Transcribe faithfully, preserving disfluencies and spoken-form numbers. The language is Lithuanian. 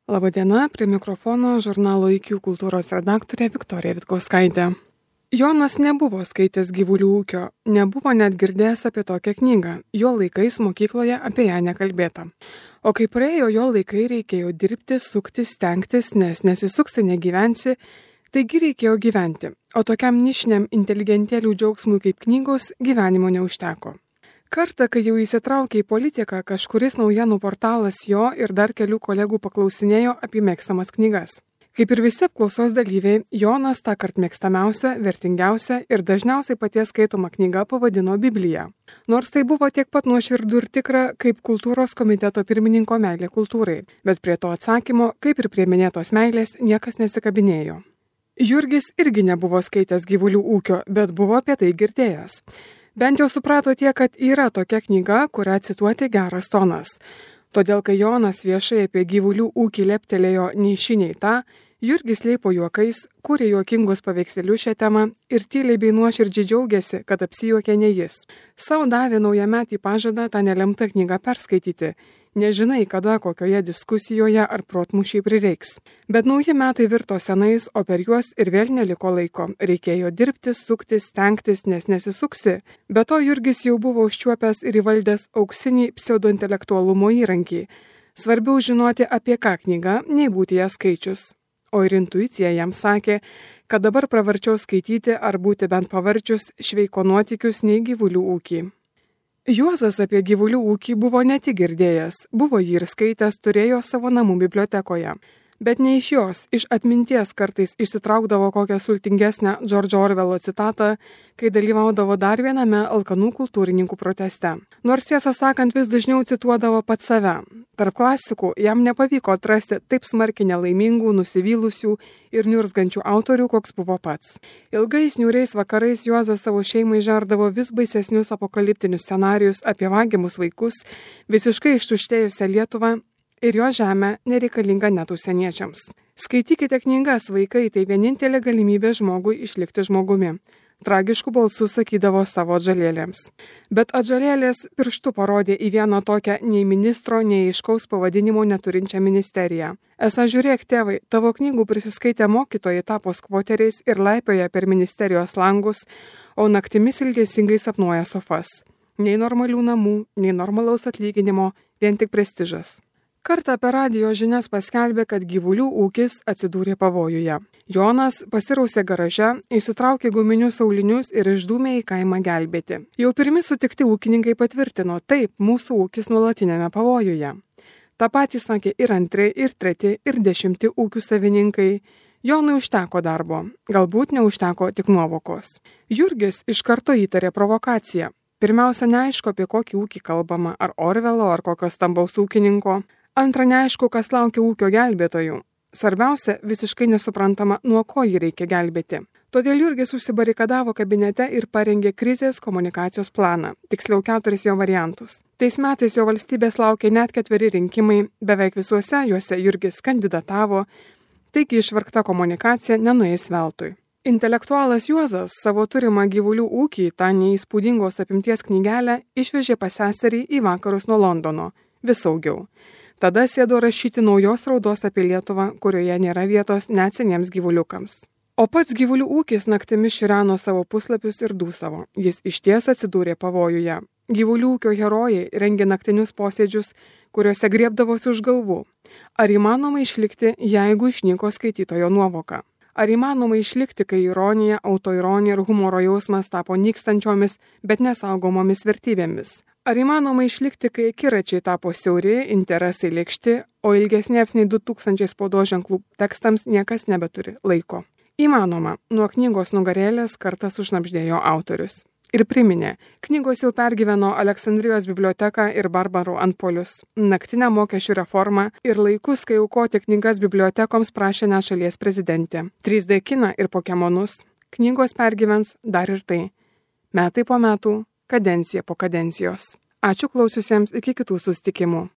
Labadiena, prie mikrofono žurnalo I Q kultūros redaktorė Viktorija Vitkauskaitė. Jonas nebuvo skaitęs gyvulių ūkio, nebuvo net girdėjęs apie tokią knygą, jo laikais mokykloje apie ją nekalbėta. O kai praėjo jo laikai, reikėjo dirbti, suktis, stengtis, nes nesisuksi negyvensi, taigi reikėjo gyventi, o tokiam nišiniam inteligentėlių džiaugsmui kaip knygos gyvenimo neužteko. Kartą, kai jau įsitraukė į politiką, kažkuris naujienų portalas jo ir dar kelių kolegų paklausinėjo apie mėgstamas knygas. Kaip ir visi apklausos dalyviai, Jonas tą kart mėgstamiausią, vertingiausią ir dažniausiai paties skaitoma knyga pavadino Bibliją. Nors tai buvo tiek pat nuoširdų ir tikra, kaip kultūros komiteto pirmininko meilė kultūrai, bet prie to atsakymo, kaip ir prie minėtos meilės, niekas nesikabinėjo. Jurgis irgi nebuvo skaitęs gyvulių ūkio, bet buvo apie tai girdėjęs. Bent jau suprato tie, kad yra tokia knyga, kurią cituoti geras tonas. Todėl, kai Jonas viešai apie gyvulių ūkį leptelėjo nei šį nei tą, Jurgis leipo juokais, kūrė juokingus paveikslelius šią temą ir tyliai bei nuoširdžiai džiaugiasi, kad apsijuokė ne jis. Sau davė naujametį pažadą tą nelemtą knygą perskaityti. Nežinai, kada kokioje diskusijoje ar protmūšiai prireiks. Bet nauji metai virto senais, o per juos ir vėl neliko laiko. Reikėjo dirbti, suktis, stengtis, nes nesisuksi. Be to Jurgis jau buvo užčiuopęs ir įvaldęs auksinį pseudointelektualumo įrankį. Svarbiau žinoti, apie ką knyga, nei būti ją skaičius. O ir intuicija jam sakė, kad dabar pravarčiau skaityti ar būti bent pavarčius šveiko nuotykius nei gyvulių ūkį. Juozas apie gyvulių ūkį buvo ne tik girdėjęs, buvo jį ir skaitęs, turėjo savo namų bibliotekoje. Bet ne iš jos, iš atminties kartais išsitraukdavo kokią sultingesnę Džordžo Orvelo citatą, kai dalyvaudavo dar viename alkanų kultūrininkų proteste. Nors tiesą sakant, vis dažniau cituodavo pats save. Tarp klasikų jam nepavyko atrasti taip smarkiai nelaimingų, nusivylusių ir niurzgančių autorių, koks buvo pats. Ilgais niūriais vakarais Juozas savo šeimai žardavo vis baisesnius apokaliptinius scenarijus apie vagiamus vaikus, visiškai ištuštėjusią Lietuvą, ir jo žemė nereikalinga net užsieniečiams. Skaitykite knygas, vaikai, tai vienintelė galimybė žmogui išlikti žmogumi. Tragiškų balsų sakydavo savo atžalėlėms. Bet atžalėlės pirštu parodė į vieną tokią nei ministro, nei aiškaus pavadinimo neturinčią ministeriją. Esą žiūrėk, tėvai, tavo knygų prisiskaitę mokytojai tapo skvoteriais ir laipioja per ministerijos langus, o naktimis ilgesingai sapnuoja sofas. Nei normalių namų, nei normalaus atlyginimo, vien tik prestižas. Kartą per radijo žinias paskelbė, kad gyvulių ūkis atsidūrė pavojuje. Jonas pasirausė garaže, įsitraukė guminius aulinius ir išdūmė į kaimą gelbėti. Jau pirmi sutikti ūkininkai patvirtino, taip, mūsų ūkis nuolatinėme pavojuje. Ta patį sakė ir antri, ir treti, ir dešimti ūkių savininkai. Jonui užteko darbo, galbūt neužteko tik nuovokos. Jurgis iš karto įtarė provokaciją. Pirmiausia, neaišku, apie kokį ūkį kalbama, ar Orvelo, ar kokio stambaus ūkininko. Antra, neaišku, kas laukia ūkio gelbėtojų. Svarbiausia, visiškai nesuprantama, nuo ko jį reikia gelbėti. Todėl Jurgis užsibarikadavo kabinete ir parengė krizės komunikacijos planą, tiksliau keturis jo variantus. Tais metais jo valstybės laukė net ketveri rinkimai, beveik visuose juose Jurgis kandidatavo, taigi išvargta komunikacija nenueis veltui. Intelektualas Juozas savo turimą gyvulių ūkį, tą neįspūdingos apimties knygelę, išvežė pas seserį į vakarus nuo Londono, vis saugiau. Tada sėdo rašyti naujos raudos apie Lietuvą, kurioje nėra vietos net seniems gyvuliukams. O pats gyvulių ūkis naktimis šireno savo puslapius ir dūsavo. Jis išties atsidūrė pavojuje. Gyvulių ūkio herojai rengė naktinius posėdžius, kuriuose griebdavosi už galvų. Ar įmanoma išlikti, jeigu išnyko skaitytojo nuovoka? Ar įmanoma išlikti, kai ironija, autoironija ir humoro jausmas tapo nykstančiomis, bet nesaugomomis vertybėmis? Ar įmanoma išlikti, kai akiračiai tapo siauri, interesai lėkšti, o ilgesniems nei du tūkstančiai spaudos ženklų tekstams niekas nebeturi laiko? Įmanoma, nuo knygos nugarėlės kartą sušnabždėjo autorius. Ir priminė, knygos jau pergyveno Aleksandrijos biblioteką ir barbarų antpolius, naktinę mokesčių reformą ir laikus, kai aukoti knygas bibliotekoms prašė net šalies prezidentė. trys D kiną ir pokemonus. Knygos pergyvens dar ir tai. Metai po metų, kadencija po kadencijos. Ačiū klausiusiems, iki kitų susitikimų.